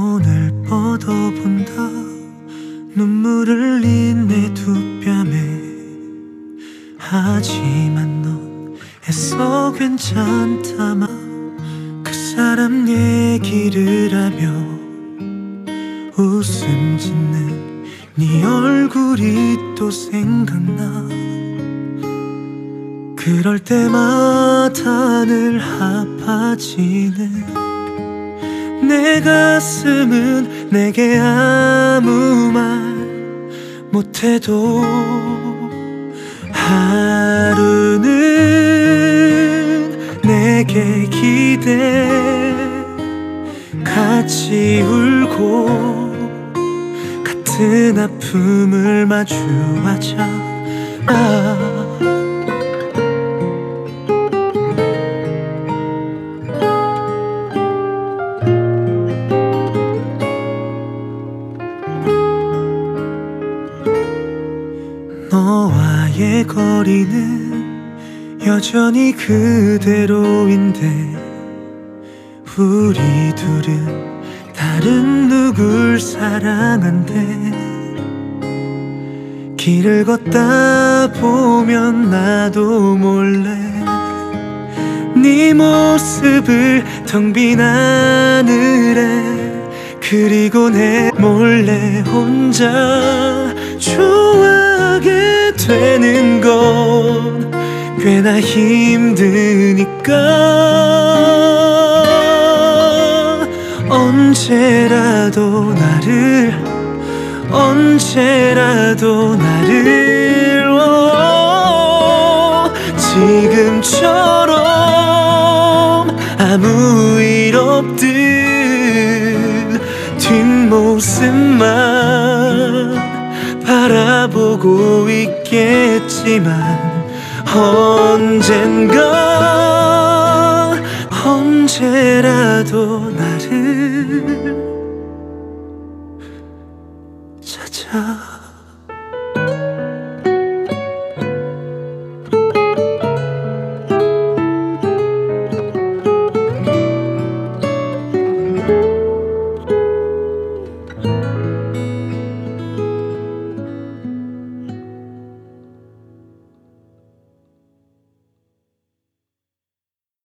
손을 뻗어본다. 눈물을 흘린 내 두 뺨에. 하지만 넌 애써 괜찮다마. 그 사람 얘기를 하며 웃음 짓는 네 얼굴이 또 생각나. 그럴 때마다 늘 아파지는 내 가슴은 내게 아무 말 못해도 하루는 내게 기대. 같이 울고 같은 아픔을 마주하자. 너와의 거리는 여전히 그대로인데 우리 둘은 다른 누굴 사랑한대. 길을 걷다 보면 나도 몰래 네 모습을 텅 빈 하늘에, 그리고 내 몰래 혼자 좋아하게 되는 건 꽤나 힘드니까. 언제라도 나를 지금처럼 아무 일 없듯 뒷모습만 바라보고 있겠지만 언젠가 언제라도 나를